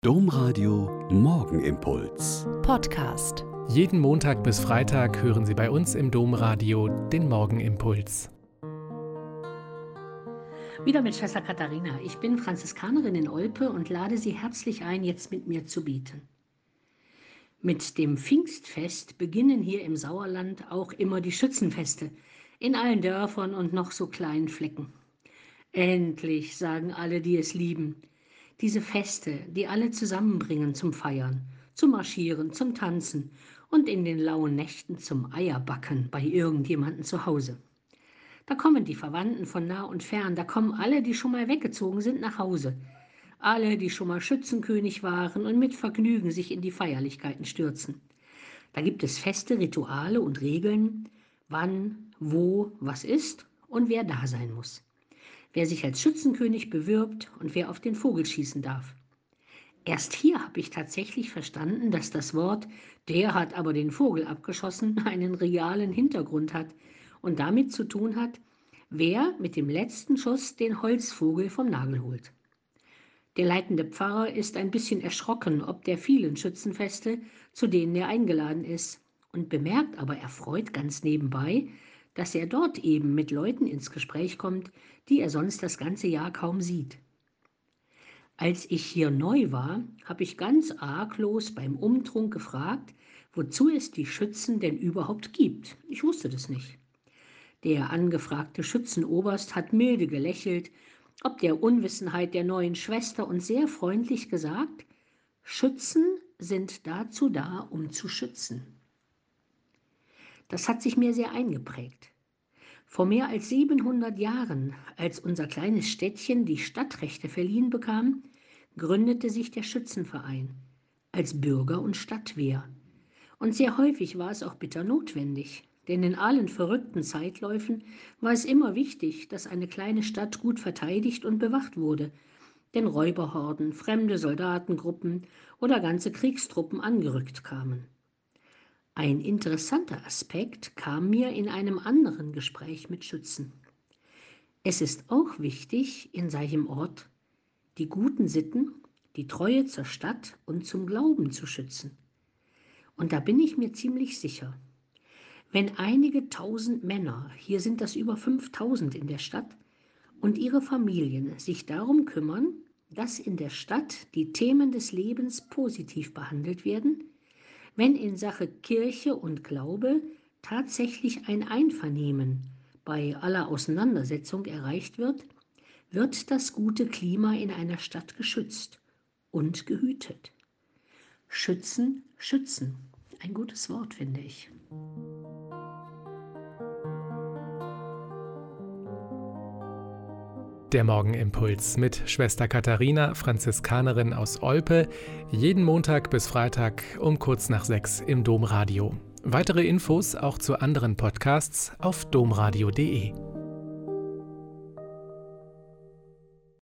Domradio Morgenimpuls. Podcast. Jeden Montag bis Freitag hören Sie bei uns im Domradio den Morgenimpuls. Wieder mit Schwester Katharina. Ich bin Franziskanerin in Olpe und lade Sie herzlich ein, jetzt mit mir zu beten. Mit dem Pfingstfest beginnen hier im Sauerland auch immer die Schützenfeste in allen Dörfern und noch so kleinen Flecken. Endlich, sagen alle, die es lieben. Diese Feste, die alle zusammenbringen zum Feiern, zum Marschieren, zum Tanzen und in den lauen Nächten zum Eierbacken bei irgendjemandem zu Hause. Da kommen die Verwandten von nah und fern, da kommen alle, die schon mal weggezogen sind, nach Hause. Alle, die schon mal Schützenkönig waren und mit Vergnügen sich in die Feierlichkeiten stürzen. Da gibt es feste Rituale und Regeln, wann, wo, was ist und wer da sein muss. Wer sich als Schützenkönig bewirbt und wer auf den Vogel schießen darf. Erst hier habe ich tatsächlich verstanden, dass das Wort "der hat aber den Vogel abgeschossen" einen realen Hintergrund hat und damit zu tun hat, wer mit dem letzten Schuss den Holzvogel vom Nagel holt. Der leitende Pfarrer ist ein bisschen erschrocken ob der vielen Schützenfeste, zu denen er eingeladen ist, und bemerkt aber erfreut ganz nebenbei, dass er dort eben mit Leuten ins Gespräch kommt, die er sonst das ganze Jahr kaum sieht. Als ich hier neu war, habe ich ganz arglos beim Umtrunk gefragt, wozu es die Schützen denn überhaupt gibt. Ich wusste das nicht. Der angefragte Schützenoberst hat milde gelächelt, ob der Unwissenheit der neuen Schwester und sehr freundlich gesagt: Schützen sind dazu da, um zu schützen. Das hat sich mir sehr eingeprägt. Vor mehr als 700 Jahren, als unser kleines Städtchen die Stadtrechte verliehen bekam, gründete sich der Schützenverein als Bürger- und Stadtwehr. Und sehr häufig war es auch bitter notwendig, denn in allen verrückten Zeitläufen war es immer wichtig, dass eine kleine Stadt gut verteidigt und bewacht wurde, denn Räuberhorden, fremde Soldatengruppen oder ganze Kriegstruppen angerückt kamen. Ein interessanter Aspekt kam mir in einem anderen Gespräch mit Schützen. Es ist auch wichtig, in seinem Ort die guten Sitten, die Treue zur Stadt und zum Glauben zu schützen. Und da bin ich mir ziemlich sicher, wenn einige tausend Männer, hier sind das über 5000 in der Stadt, und ihre Familien sich darum kümmern, dass in der Stadt die Themen des Lebens positiv behandelt werden, wenn in Sache Kirche und Glaube tatsächlich ein Einvernehmen bei aller Auseinandersetzung erreicht wird, wird das gute Klima in einer Stadt geschützt und gehütet. Schützen, schützen. Ein gutes Wort, finde ich. Der Morgenimpuls mit Schwester Katharina, Franziskanerin aus Olpe, jeden Montag bis Freitag um kurz nach 6 im Domradio. Weitere Infos auch zu anderen Podcasts auf domradio.de.